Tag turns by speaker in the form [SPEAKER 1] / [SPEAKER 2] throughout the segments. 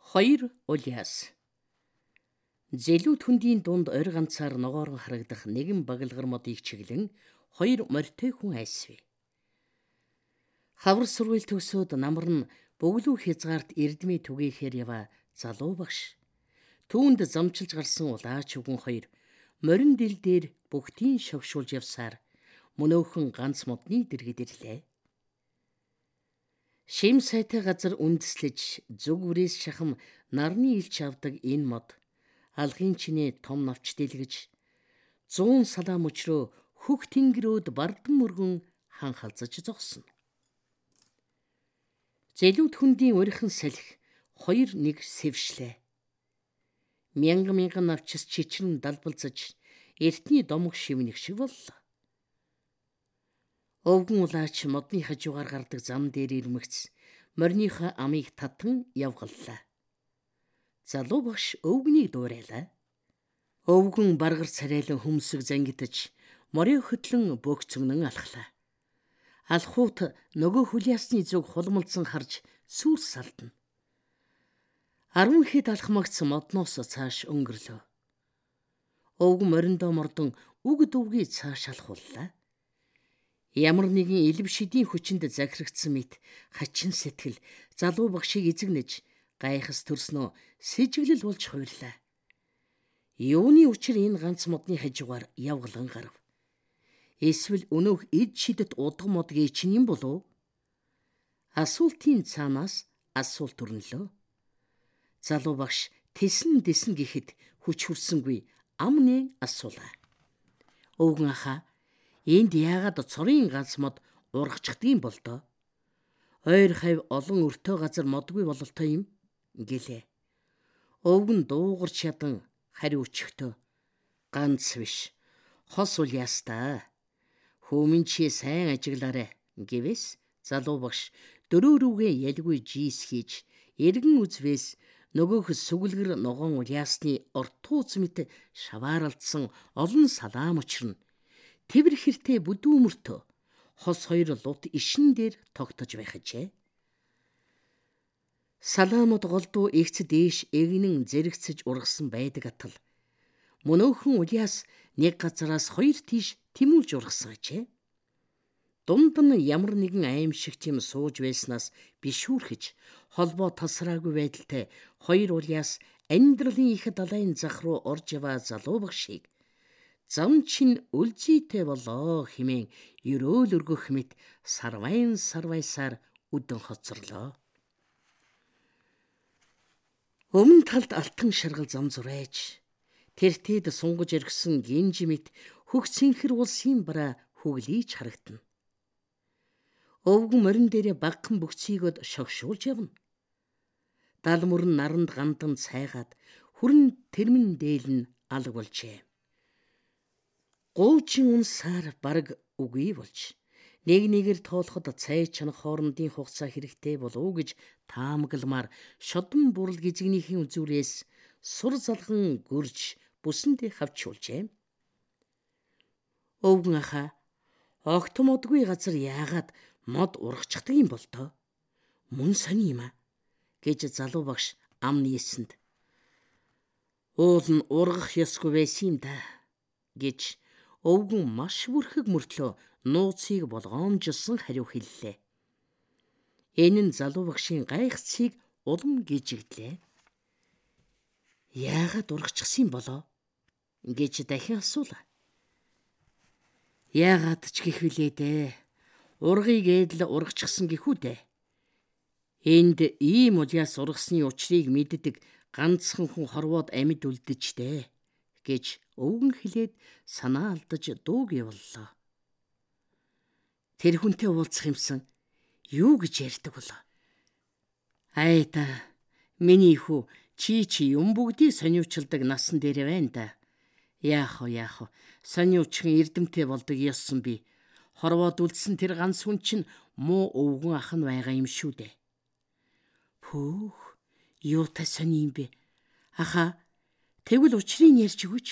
[SPEAKER 1] Хоёр улиас. Зэлүүд хүндийн дунд ойр ганцаар ногоорон харагдах нэгэн багалгар модыг чиглэн хоёр морьтой хүн айсвэ. Хавар сургууль төгсөөд намар нь бөглүү хязгаарт эрдмээ түгээхээр ява залуу багш. Түүнд замчилж гарсан улаач үгэн хоёр морин дил дээр бүгтийн шогшуулж явсаар мөнөөхөн ганц модны дэргэд ирлээ. Шим сайтай газар үндэслэж зүг бүрээс шахам нарны илч авдаг энэ мод алгын чинээ том навч дэлгэж 100 салаа мөчрөө хөх тэнгэрүүд бардан мөргөн ханхалзаж зогсно. Зэлүүд хүндийн урьхан салхи хоёр нэг сэвшлээ. Мянган навчис чичрэн далбалзаж эртний домог шивнэх шиг боллоо. Өвгөн улаач модны хажуугаар гардаг зам дээр ирмэгц морьныхоо амийг татан явгаллаа. Залуу багш өвгөнийг дуурайлаа. Өвгөн баргар царайлан хөмсөг зангидаж морийг хөтлөн бөөгцөгнөн алхлаа. Алхуут нөгөө хүлээсний зүг хулмалцсан харж сүр салдна. 10 хэд алхмагц модноос цааш өнгөрлөө. Өвгөн мориндоо мордон үгэд өвгий цааш алхууллаа. Ямар нэгэн элв шидийн хүчинд захирагдсан мэт хачин сэтгэл залуу багшийг эзэгнэж гайхас төрснөө сэжиглэл болж хуйрлаа. Юуны учир энэ ганц модны хажуугаар явгалан гарав? Эсвэл өнөөх эд шидэт удга мод гээчин юм болов? Асуултын цаанаас асуулт төрнөлөө. Залуу багш тэсэн гэхэд хүч хүрсэнгүй амны асуулаа. Өвгөн ахаа, энд яагаад цорын ганц мод ургачдгийн болдоо? Ойр хавь олон өртөө газар модгүй бололтой юм гэлээ. Өвгөн дуугарч ядан хариу өчгтөө. Ганц биш, хос уляастаа. Хүмүн чи сайн ажиглаарэ гэвээс залуу багш дөрөө рүүгээ ялгүй жийс хийж эргэн үзвээс нөгөөх сүгэлгэр ногоон уляасны ортууц мэт шавааралдсан олон салаа мөчрөн тэвэр хэртэй бүдүүмөртөө хос хоёр лут ишин дээр тогтож байхажээ. Салаамод голдуу эгц дээш эгнэн зэрэгцэж ургасан байдаг атал мөнөөхөн уляас нэг газараас хоёр тийш тэмүүлж ургасан ажээ. Дунд нь ямар нэгэн аимшигт юм сууж байснаас бишүүрхэж холбоо тасраагүй байдалтай хоёр уляас амьдралын их далайн зах руу орж яваа залуу багшийг зам чин үлзийтэй болоо хэмээн ерөөл өргөх мэт сарвайсаар үдэн хоцорлоо. Өмнө талд алтан шаргал зам зурайж тэртээд сунгаж иргсэн гинжи мэт хөх цэнхэр улсын бараа хөглийж харагдана. Өвгөн морин дээрээ багхан бөхцийгөд шогшуулж явна. Дал мөрөн наранд гандан цайгаад хүрэн тэрмэн дээл нь алга болжээ. Гуучин унсаар бараг үгүй болж нэгээр тоолоход цай чанах хоорондын хугацаа хэрэгтэй болов гэж таамагламаар шодон бурал гизгнийхэн үзүүрээс сур залган гөрж бүсэндээ хавчуулжээ. Өвгөн ахаа, огт модгүй газар яагаад мод ургачдаг юм бол тоо? Мөн сони юм а гэж залуу багш ам нийсэнд. Уул нь ургах ёсгүй байсан юм да гэж өвгөн маш бүрхэг мөртлөө нууцыг болгоомжлсон хариу хэллээ. Энэ нь залуу багшийн гайхцыг улам гижигдлээ. Яагаад ургачихсан болоо гэж дахин асуулаа. Яагаад ч гэх вүлээ дээ. Ургыг эдл ургачихсан гэхүү дээ. Энд ийм уляас ургасны учрыг мэддэг ганцхан хүн хорвоод амьд үлдчихтэй гэж өвгөн хэлээд санаа алдаж дууг явууллаа. Тэр хүнтэй уулзах юмсан юу гэж ярьдаг болоо? Айда, миний хүү, чи юм бүгдийг сониучилдаг насан дээр байна да. Яах вэ? Сониучхан эрдэмтэй болдог ёссон би. Хорвоод үлдсэн тэр ганц хүн чинь муу өвгөн ах нь байгаа юм шүү дээ. Пүүх, юутай сони юм бэ? Аха, тэгвэл учрыг ярьж өгөөч.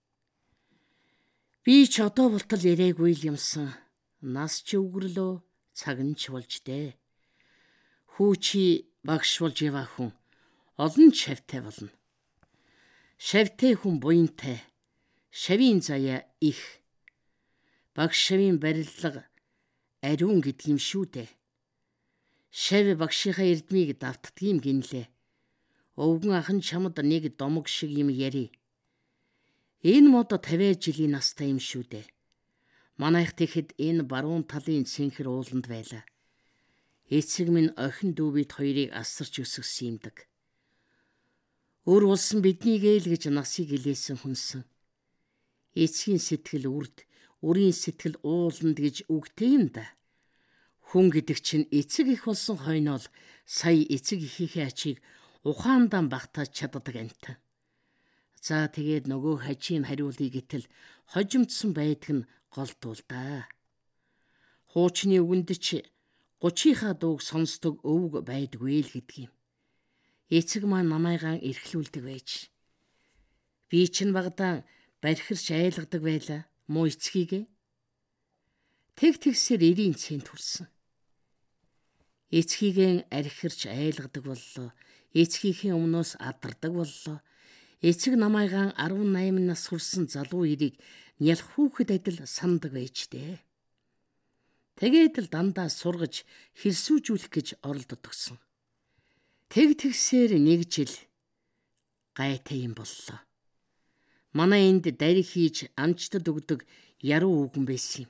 [SPEAKER 1] Би ч одоо болтол яриаггүй л юмсан. Нас ч өвгөрлөө, цаг нь ч болж дээ. Хүү чи багш болж яваа хүн. олон шавьтай болно. Шавьтай хүн буянтай, шавийн заяа их. Багш шавийн барилга ариун гэдгийм шүү дээ. Шав багшийнхаа эрдмийг давтдгийм гинлээ. Өвгөн ах нь чамд нэг домог шиг юм яри. Энэ мод 50 жилийн настай юм шүү дээ. Манайх тэгэхэд энэ баруун талын цэнхэр ууланд байлаа. Эцэг минь охин дүү бид хоёрыг асарч өсгсөн юмдаг. Өр улсан биднийг л гэж насыг илээсэн хүнсэн. Эцгийн сэтгэл үрд, үрийн сэтгэл ууланд гэж үгтэй юм да. Хүн гэдэг чинь эцэг их болсон хойноо л сая эцэг ихийнхээ ачийг ухаандан багтааж чаддаг амт. За тэгээд нөгөө хажийг хариулъя гэтэл хожимдсон байдаг нь голдуул да. Хуучны үгэнд ч 30-ийнхаа дууг сонсдог өвөг байдгүй л гэдгийм. Эцэг маань намайгаан эрхлүүлдэг байж. Би чинь багадаа бархирч айлгадаг байлаа муу эцгийгээ. Тэгсээр эрийн цэнд хүрсэн. Эцгийгэн архирч айлгадаг боллоо. Эцгийнхээ өмнөөс адардаг боллоо. Эцэг намайгаан 18 нас хүрсэн залуу ирийг нялх хүүхэд адил сандаг байж дээ. Тэгээд л дандаа сургаж хэрсүүжүүлэх гэж оролдод өгсөн. Тэгсээр нэг жил гайтай юм боллоо. Манай энд дарь хийж амчтад өгдөг яруу үгэн байсан юм.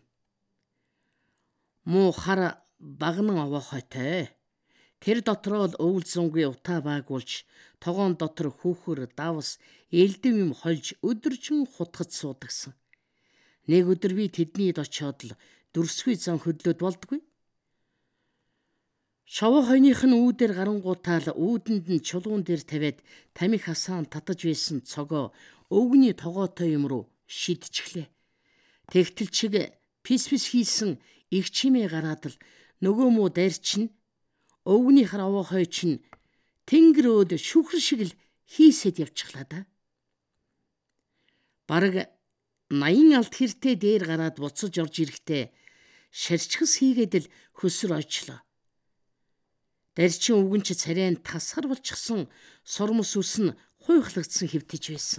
[SPEAKER 1] Муу хар багнан овоохойтой. Тэр дотроо л өвөл зунгийн утаа баагуулж, тогоон дотор хүүхэр, давс, элдэв юм хольж өдөржин хутгаж суудагсан. Нэг өдөр би тэднийд очиод л дүрсгүй зан хөдлөөд болдгүй. Шовоо хойных нь үүдээр гарангуутаал үүдэнд нь чулуун дээр тавиад тамхи хасаан татаж байсан цогоо өвгний тогоотой юм руу шидчихлээ. Тэгтэл чиг пис хийсэн их чимээ гараад л нөгөө муу дайрчин өвгний хараваа хой чин тэнгэр өөд шүхэр шиг л хийсэд явчихлаа да. Бараг 80 алт хэртэй дээр гараад буцаж орж ирэхдээ шарчхас хийгээд л хөсөр ойчлоо. Дарчин өвгөн ч царайн тасгар болчихсон сормос үс нь хуйхлагдсан хэвтэж байсан.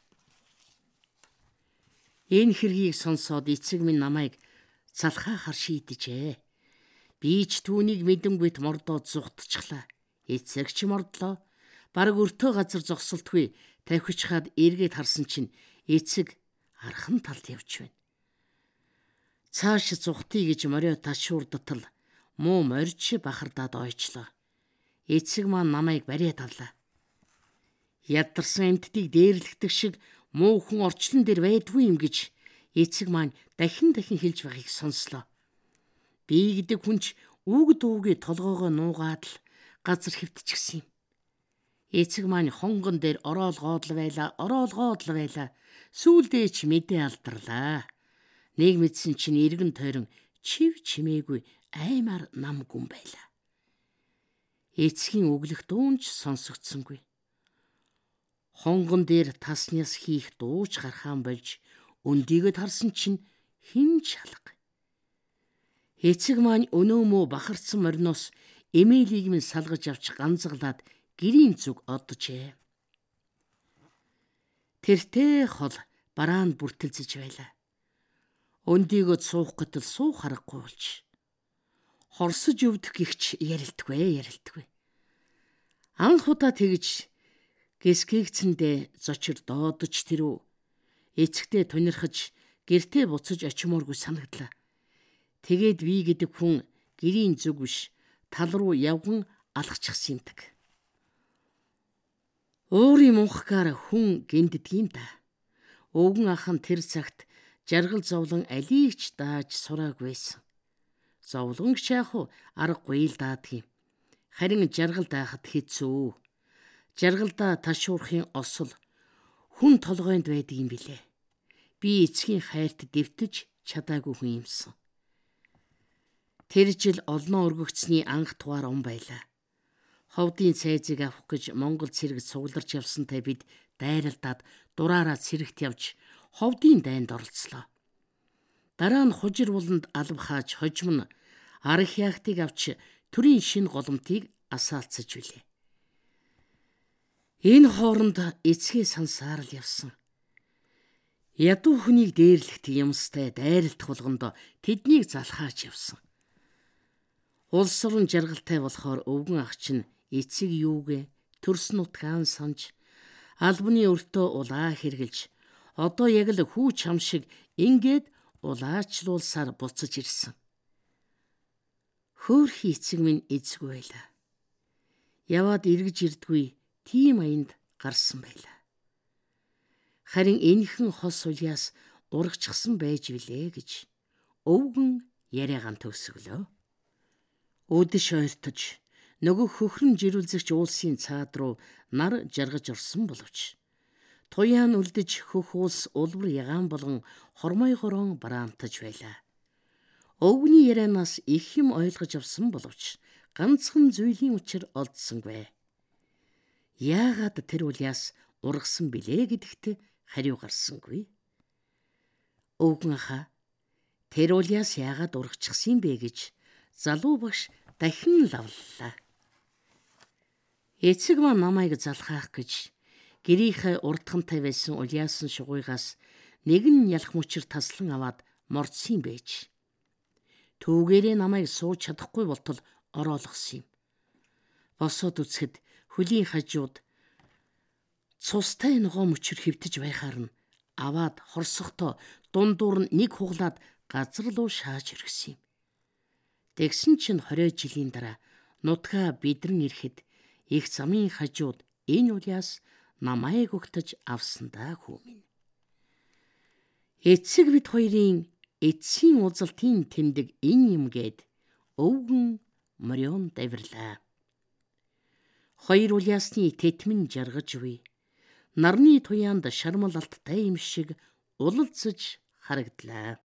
[SPEAKER 1] Энэ хэргийг сонсоод эцэг минь намайг залхаахаар шийдэжээ. Би ч түүнийг мэдэнгүйт мордоод зүхтчихлаа. Эцэг ч мордлоо. Бараг өртөө газар зогсолтгүй тавхичхаад эргээд харсан чинь эцэг архан талд явж байна. Цааш зүхтий гэж морио ташуурдтал муу морж бахардаад ойчлоо. Эцэг маань намайг бариад авлаа. Ядарсан амьтдыг дээрлэгдэг шиг муу хүн орчлон дээр байдгүй юм гэж эцэг маань дахин хэлж байгааг сонслоо. Би гэдэг хүнч үг дуугийн толгоогоо нуугаад л газар хэвтчихсэн юм. Эцэг маань хонгон дээр ороолгоод л байлаа. Сүүлдээ ч мэдээ алдарлаа. Нэг мэдсэн чинь эргэн тойрон чив чимээгүй аймаар нам гүн байлаа. Эцгийн өглөх дуунч сонсогдсонгүй. Хонгон дээр таснаас хийх дууч гархаан болж өндийгөд харсан чинь хин шалга. Эцэг маань өнөө мөө бахарцсан мориноос эмээлийг минь салгаж авч ганцглаад гэрийн зүг оджээ. Тэртээ хол бараанд бүртэлзэж байлаа. Өндийгөд суух гэтэл суух аргагүй болж. Хорсож өвдөх гихч ярилтгүй. Анх удаа тэгж гэсгээгцэндээ зочир доодож тэрүү эцэгтэй тунирхаж гэртээ буцаж очимооргүй санагдлаа. Тэгээд би гэдэг хүн гэрийн зүг биш тал руу явган алхачихсан юмдаг. Уурын мунхгаар хүн гэмддэг юм да. Өвгөн ах нь тэр цагт жаргал зовлон алийгч дааж сураагүй байсан. Зовлонгч яах вэ? Аргагүй л даадаг юм. Харин жаргал даахад хэцүү. Жаргалдаа ташуурахын осол хүн толгойд байдаг юм билээ. Би эцгийн хайрт дэвтэж чадаагүй хүн юмсан. Тэр жил олноо өргөгцсний анх тугаар он байлаа. Ховдын цайзыг авах гэж Монгол цэрэг сугларч явсантай бид дайралтаад дураараа цэрэгт явж ховдын дайнд оролцлоо. Дараа нь хужир буланд алба хааж хожим нь арх яахтыг авч төрийн шин голомтыг асаалцаж билээ. Энэ хооронд эцгээ сансаар л явсан. Ядуу хүнийг дээрлэх юмстай дайралтах болгонд тэднийг залхааж явсан. Улс орон жаргалтай болохоор өвгөн ах чинь эцэг юугээ төрс нутгаан санж албаны өртөө улаа хэргэлж одоо яг л хүү чам шиг ингээд улаачлуулсаар буцаж ирсэн. Хөөхий эцэг минь эзгүй байлаа. Яваад эргэж ирдгүй тийм аянд гарсан байлаа. Харин энэхэн хос улиас урагчсан байж билээ гэж өвгөн яриагаан төгсгөлөө. Өдөш ойртож нөгөө хөхрөн жирүүлзэгч уулсын цаад руу нар жаргаж орсон боловч туяан үлдэж хөх уулс улбар ягаан болгон хормой хорон бараантаж байлаа. Өвгний ярианаас их юм ойлгож авсан боловч ганцхан зүйлийн учир олдсонгүй. Яагаад тэр улиас ургасан билээ гэдэгт хариу гарсангүй. Өвгөн аха тэр улиас яагаад урагчихсан бэ гэж залуу багш дахин лавллаа. Эцэг маань намайг залхаах гэж гэрийнхээ урдхантай байсан улиасан шугуйгаас нэгэн ялах мөчөр таслан аваад мордсон байж. Түүгээрээ намайг сууж чадахгүй болтол ороолгосон юм. Босоод үцхэд хөлийн хажууд цустай ногоо мөчөр хөвтөж байхаар нь аваад хорсохдоо дундуур нь нэг хуглаад газар руу шааж өргөсөн юм. Тэгсэн чинь 20 жилийн дараа нутгаа бидрэн ирэхэд их замын хажууд энэ улиас намайг өгтөж авсандаа хүү минь. Эцэг бид хоёрын эцсийн узалтын тэмдэг энэ юм гээд өвгөн морион давирлаа. Хоёр улиасны тэтмэн жаргаж буй. Нарны туяанд шармал алттай юм шиг улалцаж харагдлаа.